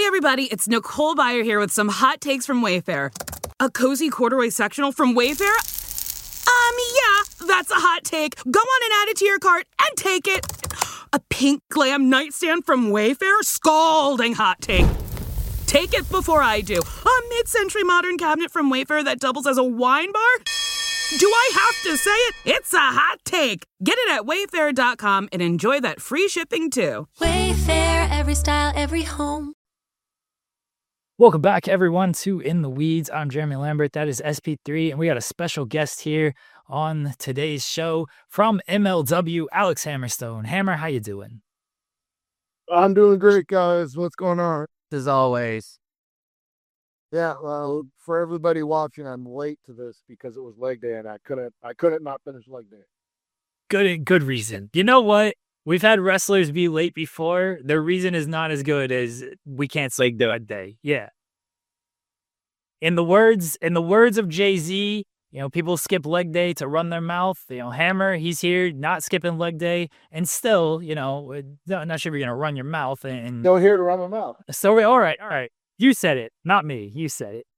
Hey everybody, it's Nicole Byer here with some hot takes from Wayfair. A cozy corduroy sectional from Wayfair? Yeah, that's a hot take. Go on and add it to your cart and take it. A pink glam nightstand from Wayfair? Scalding hot take. Take it before I do. A mid-century modern cabinet from Wayfair that doubles as a wine bar? Do I have to say it? It's a hot take. Get it at wayfair.com and enjoy that free shipping too. Wayfair, every style, every home. Welcome back, everyone, to In the Weeds. I'm Jeremy Lambert. That is SP3, and we got a special guest here on today's show from MLW, Alex Hammerstone. Hammer, how you doing? I'm doing great, guys. What's going on? As always. Yeah, well, for everybody watching, I'm late to this because it was leg day, and I couldn't not finish leg day. Good reason. You know what? We've had wrestlers be late before. Their reason is not as good as we can't leg that day. Yeah. In the words of Jay-Z, people skip leg day to run their mouth. Hammer, he's here not skipping leg day, and still, not sure if you're gonna run your mouth and Still here to run my mouth. So all right. You said it, not me. You said it.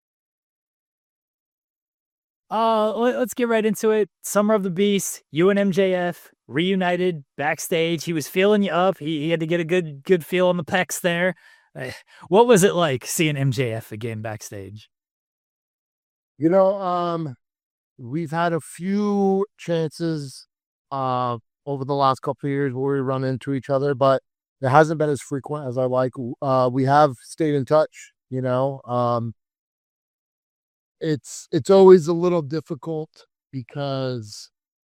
Let's get right into it. Summer of the Beast, you and MJF reunited backstage. He was feeling you up. He had to get a good feel on the pecs there. What was it like seeing MJF again backstage? We've had a few chances over the last couple of years where we run into each other, but it hasn't been as frequent as I like. We have stayed in touch, It's always a little difficult because,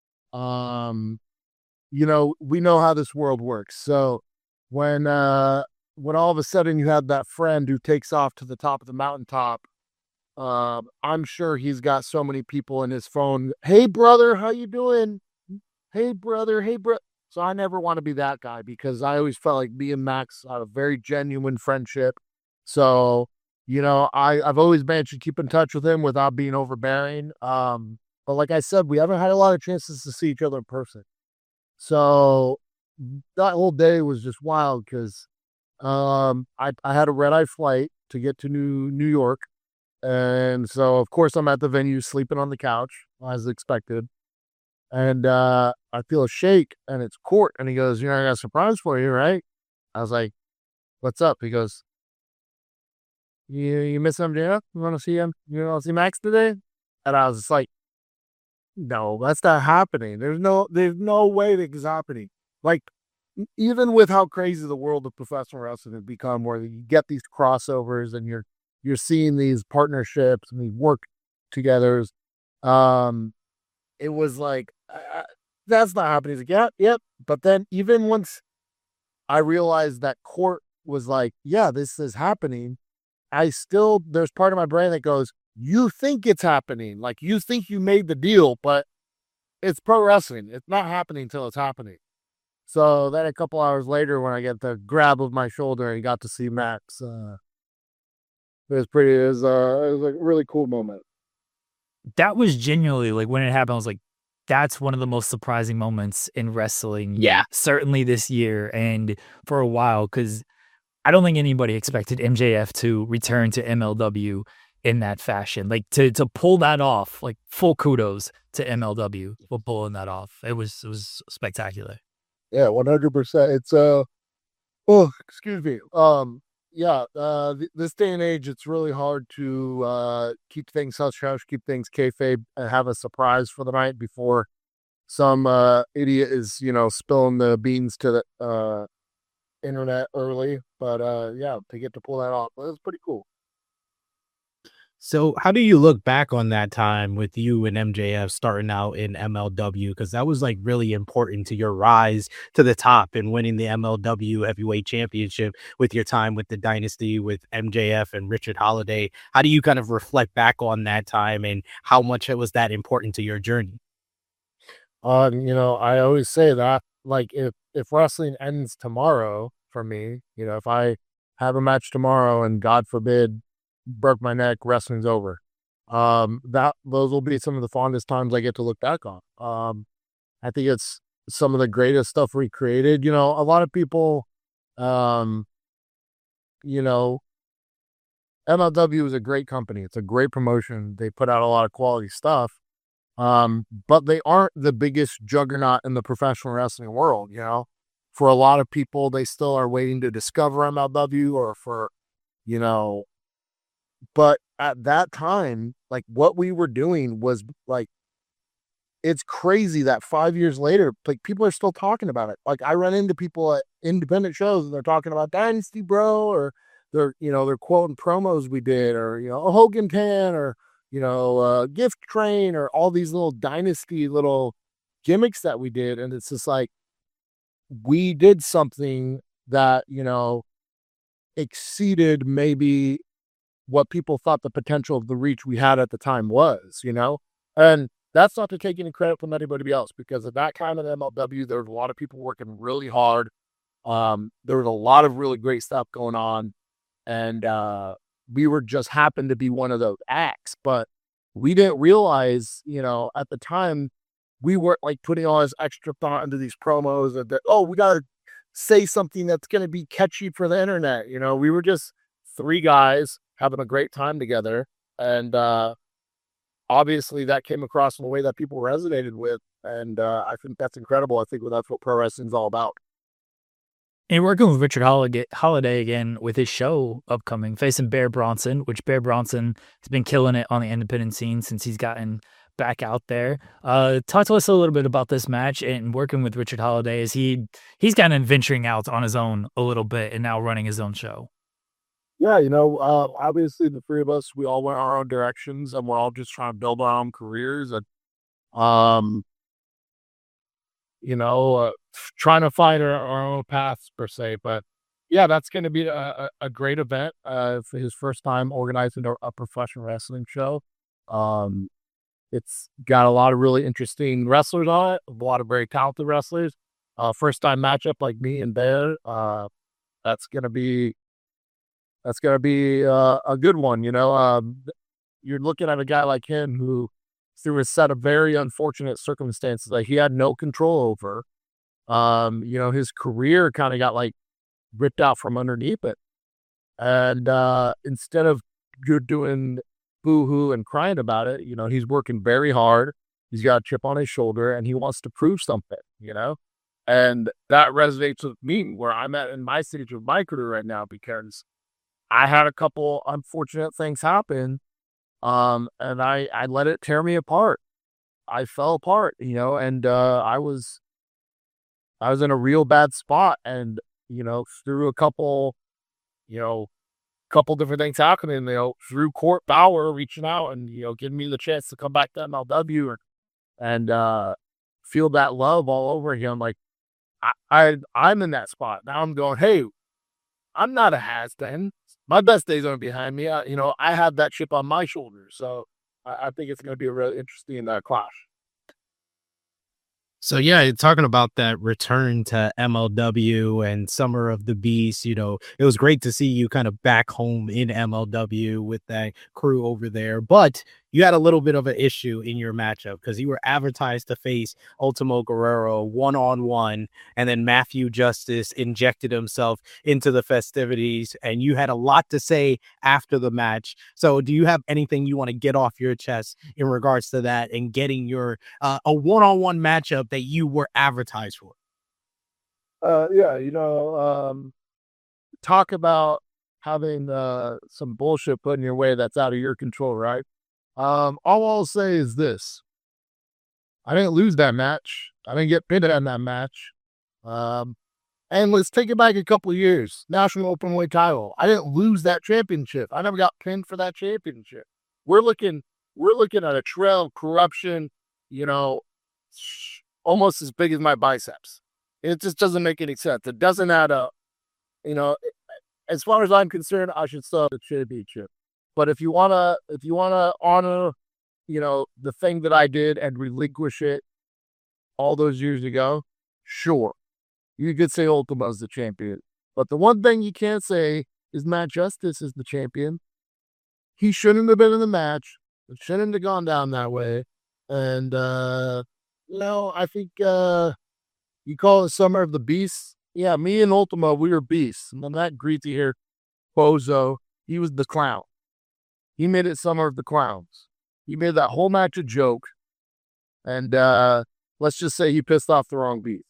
we know how this world works. So when all of a sudden you have that friend who takes off to the top of the mountaintop, I'm sure he's got so many people in his phone. Hey, brother, how you doing? Hey, brother. Hey, bro. So I never want to be that guy because I always felt like me and Max had a very genuine friendship. So, I've always managed to keep in touch with him without being overbearing. But like I said, we haven't had a lot of chances to see each other in person. So that whole day was just wild because I had a red-eye flight to get to New York. And so, of course, I'm at the venue sleeping on the couch, as expected. And I feel a shake, and it's Court. And he goes, I got a surprise for you, right? I was like, what's up? He goes, you miss MJF? You want to see him? You want to see Max today? And I was just like, no, that's not happening. There's no way that is happening. Like, even with how crazy the world of professional wrestling has become, where you get these crossovers and you're seeing these partnerships and these work togethers, it was like, that's not happening. He's like, yep. But then even once I realized that Court was like, yeah, this is happening, there's part of my brain that goes, you think it's happening. Like, you think you made the deal, but it's pro wrestling. It's not happening until it's happening. So then a couple hours later, when I get the grab of my shoulder and got to see Max, it was like a really cool moment. That was genuinely, like, when it happened, I was like, that's one of the most surprising moments in wrestling. Yeah. Certainly this year and for a while, because I don't think anybody expected MJF to return to MLW in that fashion. Like, to pull that off, like, full kudos to MLW for pulling that off. It was spectacular. Yeah, 100%. It's excuse me. This day and age, it's really hard to keep things hush-hush, keep things kayfabe, and have a surprise for the night before some idiot is, spilling the beans to the internet early. But to get to pull that off, it was pretty cool. So how do you look back on that time with you and MJF starting out in MLW? Because that was like really important to your rise to the top and winning the MLW Heavyweight Championship with your time with the Dynasty with MJF and Richard Holiday. How do you kind of reflect back on that time and how much was that important to your journey? I always say that, like, if wrestling ends tomorrow for me, if I have a match tomorrow and God forbid broke my neck, wrestling's over. Those will be some of the fondest times I get to look back on. I think it's some of the greatest stuff we created. A lot of people, you know, MLW is a great company. It's a great promotion. They put out a lot of quality stuff. But they aren't the biggest juggernaut in the professional wrestling world, you know. For a lot of people, they still are waiting to discover MLW or for, you know, but at that time, like what we were doing was like, it's crazy that 5 years later, like people are still talking about it. Like I run into people at independent shows and they're talking about Dynasty Bro, or they're quoting promos we did, or, Hogan 10, or, Gift Train, or all these little Dynasty little gimmicks that we did. And it's just like, we did something that, exceeded maybe what people thought the potential of the reach we had at the time was, and that's not to take any credit from anybody else, because at that kind of MLW, there was a lot of people working really hard. There was a lot of really great stuff going on, and we were just happened to be one of those acts, but we didn't realize, at the time, we weren't like putting all this extra thought into these promos and that, we got to say something that's going to be catchy for the internet. We were just three guys having a great time together. And obviously that came across in the way that people resonated with. And I think that's incredible. I think that's what pro wrestling is all about. And working with Richard Holiday again with his show upcoming, facing Bear Bronson, which Bear Bronson has been killing it on the independent scene since he's gotten back out there. Talk to us a little bit about this match and working with Richard Holiday as he's kind of venturing out on his own a little bit and now running his own show. Yeah, obviously the three of us, we all went our own directions and we're all just trying to build our own careers and, trying to find our own paths per se. But yeah, that's going to be a great event for his first time organizing a professional wrestling show. It's got a lot of really interesting wrestlers on it, a lot of very talented wrestlers. First time matchup like me and Bear. That's gonna be a good one. You're looking at a guy like him who, through a set of very unfortunate circumstances that he had no control over, his career kind of got like ripped out from underneath it, and instead of you're doing boo-hoo and crying about it, he's working very hard. He's got a chip on his shoulder and he wants to prove something, and that resonates with me where I'm at in my stage of my career right now, because I had a couple unfortunate things happen, and I let it tear me apart. I fell apart, and I was in a real bad spot, and through a couple different things happening, through Court Bauer reaching out and, giving me the chance to come back to MLW and feel that love all over again. Like I'm in that spot. Now I'm going, hey, I'm not a has-been. My best days aren't behind me. I have that chip on my shoulder. So I think it's going to be a really interesting clash. So yeah, talking about that return to MLW and Summer of the Beast, it was great to see you kind of back home in MLW with that crew over there. But you had a little bit of an issue in your matchup because you were advertised to face Ultimo Guerrero one-on-one, and then Matthew Justice injected himself into the festivities, and you had a lot to say after the match. So do you have anything you want to get off your chest in regards to that and getting your a one-on-one matchup that you were advertised for? Talk about having some bullshit put in your way that's out of your control, right? All I'll say is this. I didn't lose that match. I didn't get pinned in that match. And let's take it back a couple of years. National Openweight title. I didn't lose that championship. I never got pinned for that championship. We're looking at a trail of corruption, almost as big as my biceps. It just doesn't make any sense. It doesn't add up. As far as I'm concerned, I should still have the championship. But if you wanna honor, the thing that I did and relinquish it all those years ago, sure, you could say Ultimo's the champion. But the one thing you can't say is Matt Justice is the champion. He shouldn't have been in the match. It shouldn't have gone down that way. And I think you call it Summer of the Beasts. Yeah, me and Ultimo, we were beasts. And I'm not greasy here. bozo. He was the clown. He made it Summer of the Clowns. He made that whole match a joke. And let's just say he pissed off the wrong beat.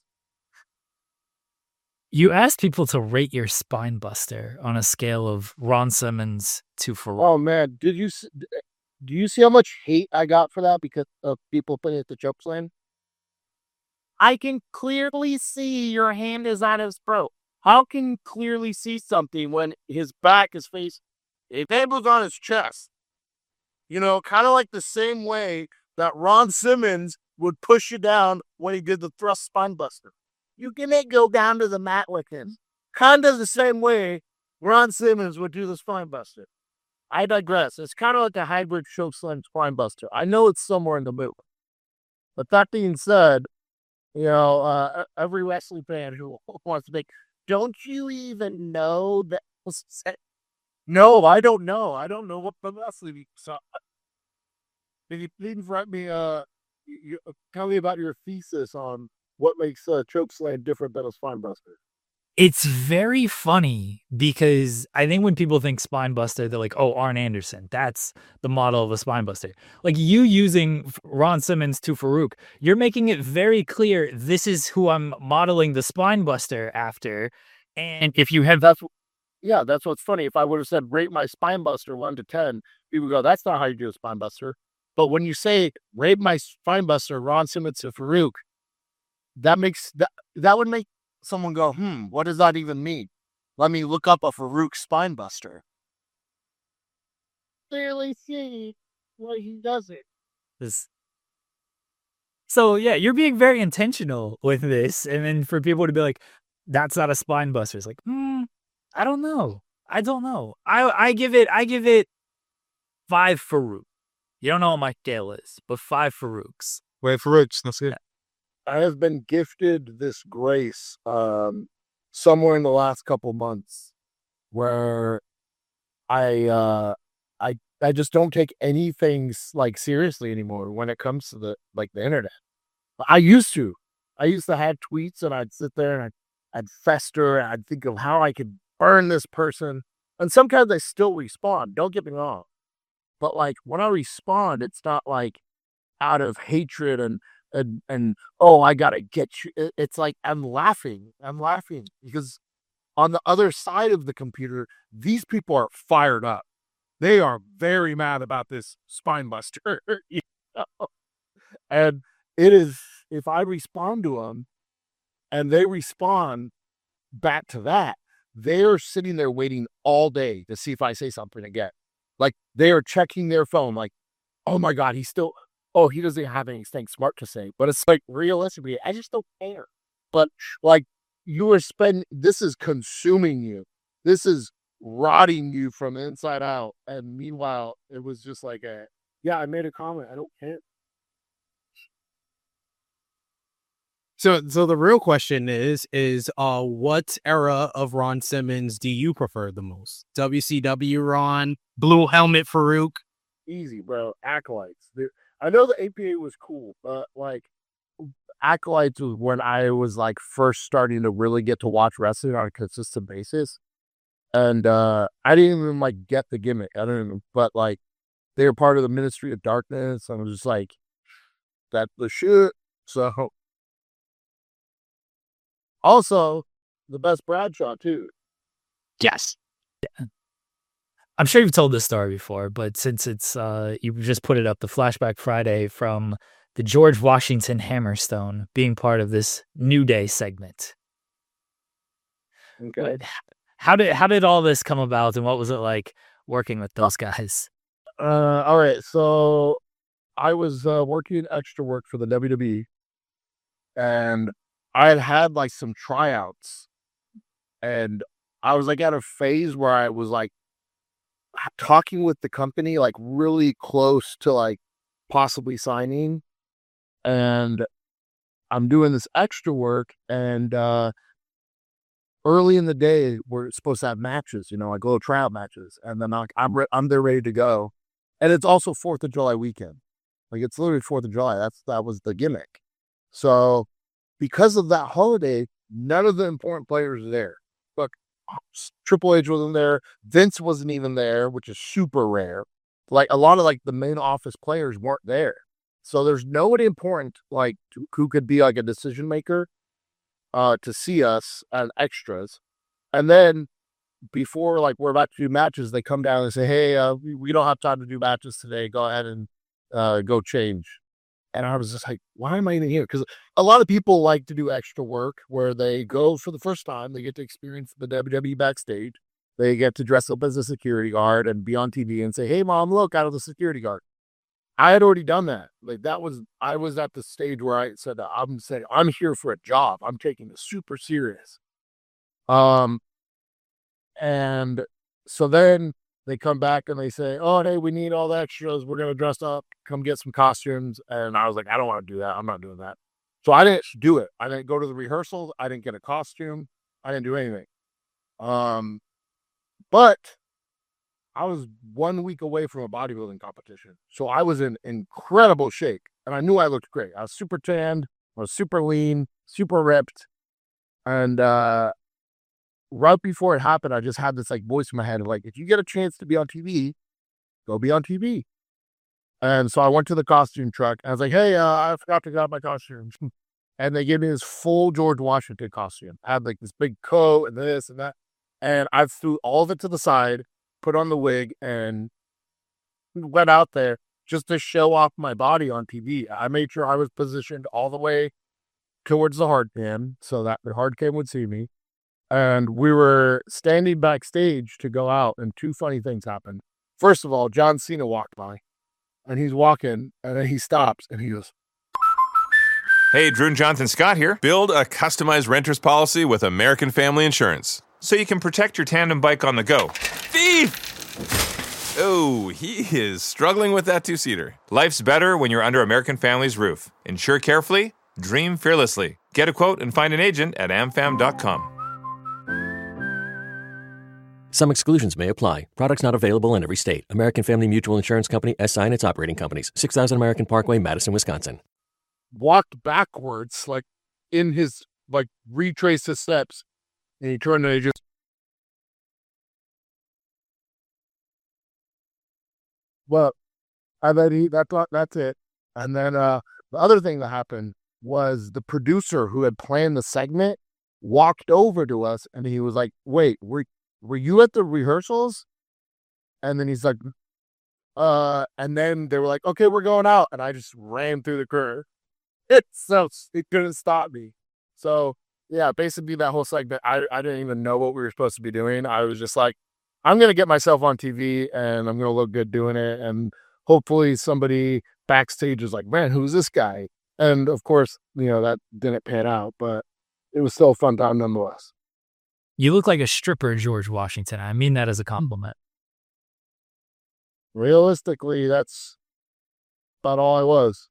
You asked people to rate your spine buster on a scale of Ron Simmons to Farouk. Oh man, do you see how much hate I got for that because of people putting it to chokeslam? I can clearly see your hand is on his throat. How can you clearly see something when his back is facing? His hand was on his chest. You know, kind of like the same way that Ron Simmons would push you down when he did the thrust spine buster. You can go down to the mat with him. Kind of the same way Ron Simmons would do the spine buster. I digress. It's kind of like a hybrid chokeslam spine buster. I know it's somewhere in the middle. But that being said, you know, every wrestling fan who wants to make, don't you even know that? No, I don't know. I don't know what the wrestling. So, can you please write me? Tell me about your thesis on what makes chokeslam different than a spine buster. It's very funny because I think when people think spine buster, they're like, oh, Arn Anderson. That's the model of a spine buster. Like you using Ron Simmons to Farouk, you're making it very clear this is who I'm modeling the spine buster after. And if you have that's what's funny. If I would have said rate my spine buster 1 to 10, people go, that's not how you do a spine buster. But when you say rate my spine buster Ron Simmons to Farouk, that would make someone go, what does that even mean? Let me look up a Farouk spine buster. Clearly see why he does it. So yeah, you're being very intentional with this, and then for people to be like, "That's not a spine buster," it's like, I don't know. I give it 5 Farouk. You don't know what my scale is, but 5 Farouks. Wait, Farouks, that's it. I have been gifted this grace somewhere in the last couple months where I just don't take anything like seriously anymore when it comes to the internet. I used to have tweets and I'd sit there and I'd fester and I'd think of how I could burn this person. And sometimes I still respond, don't get me wrong. But like when I respond, it's not like out of hatred and oh, I gotta get you. It's like I'm laughing because on the other side of the computer, these people are fired up. They are very mad about this spine buster. You know? And it is, if I respond to them and they respond back to that, they're sitting there waiting all day to see if I say something again. Like they are checking their phone like, oh my God, he doesn't have anything smart to say. But it's like, realistically, I just don't care. But like, this is consuming you. This is rotting you from inside out. And meanwhile, it was just like I made a comment. I don't care. So the real question is what era of Ron Simmons do you prefer the most? WCW Ron, Blue Helmet Farouk? Easy, bro. Acolytes. I know the APA was cool, but like Acolytes was when I was like first starting to really get to watch wrestling on a consistent basis. And I didn't even like get the gimmick. But like they were part of the Ministry of Darkness. And I was just like, that's the shit. So also the best Bradshaw too. Yes. Yeah. I'm sure you've told this story before, but since it's you just put it up, the Flashback Friday from the George Washington Hammerstone being part of this New Day segment. Okay. How did all this come about, and what was it like working with those guys? All right, so I was working extra work for the WWE, and I had like some tryouts, and I was like at a phase where I was like talking with the company, like really close to like possibly signing, and I'm doing this extra work, and early in the day we're supposed to have matches, like little tryout matches, and then I'm there ready to go, and it's also 4th of July weekend, like it's literally 4th of July. That was the gimmick. So because of that holiday, none of the important players are there. Look, Triple H wasn't there. Vince wasn't even there, which is super rare. Like a lot of like the main office players weren't there. So there's nobody important like who could be like a decision maker to see us as extras. And then before like we're about to do matches, they come down and say, "Hey, we don't have time to do matches today. Go ahead and go change." And I was just like, "Why am I even here?" Because a lot of people like to do extra work where they go for the first time. They get to experience the WWE backstage. They get to dress up as a security guard and be on TV and say, "Hey, mom, look, out of the security guard." I had already done that. Like I was at the stage where I said, I'm saying, I'm here for a job. I'm taking this super serious. And so then they come back and they say, "Oh, hey, we need all the extras. We're going to dress up, come get some costumes." And I was like, I don't want to do that. I'm not doing that. So I didn't do it. I didn't go to the rehearsals. I didn't get a costume. I didn't do anything. But I was 1 week away from a bodybuilding competition. So I was in incredible shape and I knew I looked great. I was super tanned. I was super lean, super ripped. And, right before it happened, I just had this like voice in my head of like, if you get a chance to be on TV, go be on TV. And so I went to the costume truck and I was like, "Hey, I forgot to grab my costume." And they gave me this full George Washington costume. I had like this big coat and this and that. And I threw all of it to the side, put on the wig, and went out there just to show off my body on TV. I made sure I was positioned all the way towards the hard cam so that the hard cam would see me. And we were standing backstage to go out, and two funny things happened. First of all, John Cena walked by, and he's walking, and then he stops, and he goes, "Hey, Drew and Jonathan Scott here. Build a customized renter's policy with American Family Insurance so you can protect your tandem bike on the go." Thief! Oh, he is struggling with that two-seater. Life's better when you're under American Family's roof. Insure carefully, dream fearlessly. Get a quote and find an agent at amfam.com. Some exclusions may apply. Products not available in every state. American Family Mutual Insurance Company, SI and its operating companies. 6000 American Parkway, Madison, Wisconsin. Walked backwards, like in his, like retraced his steps. And he turned and he just, well, and then that's it. And then the other thing that happened was the producer who had planned the segment walked over to us and he was like, "Wait, were you at the rehearsals?" And then he's like, and then they were like, "Okay, we're going out." And I just ran through the curtain. It couldn't stop me. So yeah, basically that whole segment, I didn't even know what we were supposed to be doing. I was just like, I'm going to get myself on TV and I'm going to look good doing it. And hopefully somebody backstage is like, "Man, who's this guy?" And of course, that didn't pan out, but it was still a fun time nonetheless. You look like a stripper, George Washington. I mean that as a compliment. Realistically, that's about all I was.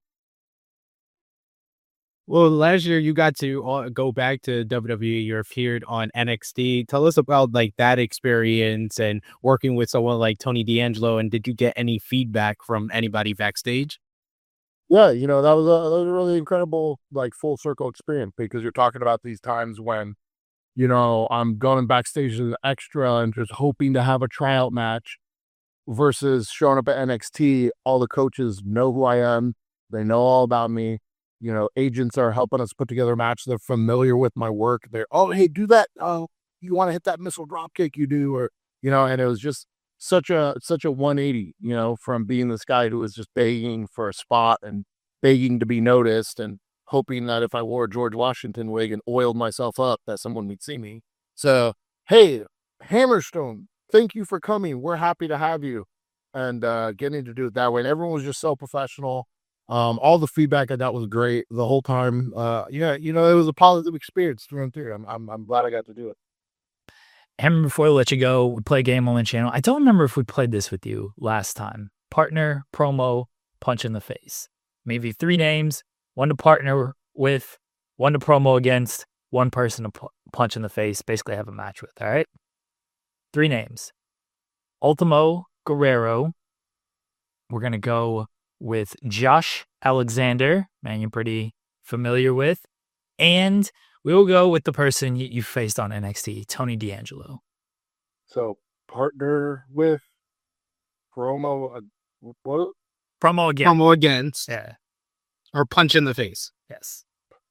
Well, last year you got to go back to WWE. You appeared on NXT. Tell us about like that experience and working with someone like Tony D'Angelo. And did you get any feedback from anybody backstage? Yeah, that was a really incredible like full circle experience because you're talking about these times when, I'm going backstage as an extra and just hoping to have a tryout match versus showing up at NXT. All the coaches know who I am. They know all about me. Agents are helping us put together a match. They're familiar with my work. They're, "Oh, hey, do that. Oh, you want to hit that missile drop kick? You do." Or, and it was just such a 180, from being this guy who was just begging for a spot and begging to be noticed and hoping that if I wore a George Washington wig and oiled myself up, that someone would see me. So, "Hey, Hammerstone, thank you for coming. We're happy to have you." And getting to do it that way. And everyone was just so professional. All the feedback I got was great the whole time. It was a positive experience through and through. I'm glad I got to do it. And before I let you go, we play a game on the channel. I don't remember if we played this with you last time. Partner, promo, punch in the face. Maybe 3 names, one to partner with, one to promo against, one person to punch in the face, basically have a match with, all right? 3 names. Ultimo Guerrero. We're going to go with Josh Alexander, man you're pretty familiar with. And We'll go with the person you faced on NXT, Tony D'Angelo. So partner with promo. What? Promo again. Promo against. Yeah. Or punch in the face. Yes.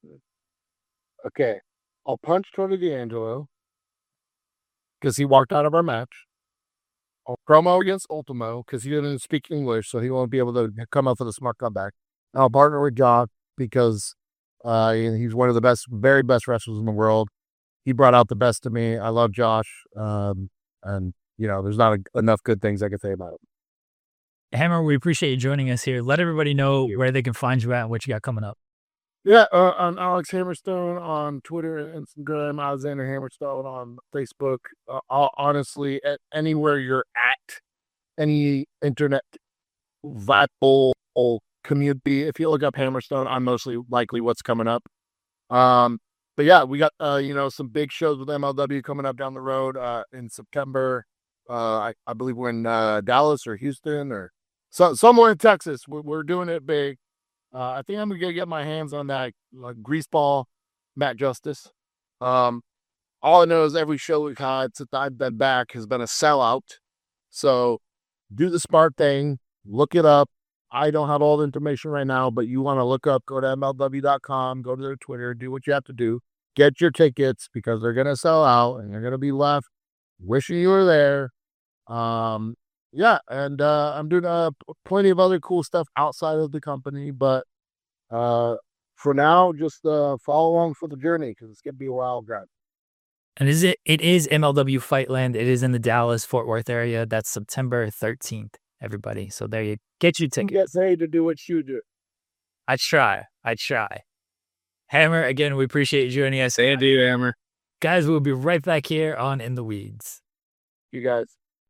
Okay. I'll punch Tony D'Angelo because he walked out of our match. I'll promo against Ultimo because he didn't speak English, so he won't be able to come up with a smart comeback. I'll partner with Josh because he's one of the best, very best wrestlers in the world. He brought out the best of me. I love Josh. And, there's not enough good things I can say about him. Hammer, we appreciate you joining us here. Let everybody know where they can find you at and what you got coming up. Yeah, on Alex Hammerstone on Twitter and Instagram, Alexander Hammerstone on Facebook. Honestly, anywhere you're at, any internet viable community, if you look up Hammerstone, I'm mostly likely what's coming up. But yeah, we got some big shows with MLW coming up down the road in September. I believe we're in Dallas or Houston or somewhere in Texas. We're doing it big. I think I'm gonna get my hands on that greaseball Matt Justice. All I know is every show we've had since I've been back has been a sellout. So do the smart thing, look it up. I don't have all the information right now, but you want to look up, go to MLW.com, go to their Twitter, do what you have to do. Get your tickets because they're gonna sell out and they're gonna be left wishing you were there. Yeah, and I'm doing plenty of other cool stuff outside of the company, but for now, just follow along for the journey because it's gonna be a wild ride. And it is MLW Fightland. It is in the Dallas Fort Worth area. That's September 13th, everybody. So there you get your tickets. Get paid to do what you do. I try. Hammer, again, we appreciate you joining us. Say it to you, Hammer. Guys, we'll be right back here on In the Weeds. You guys.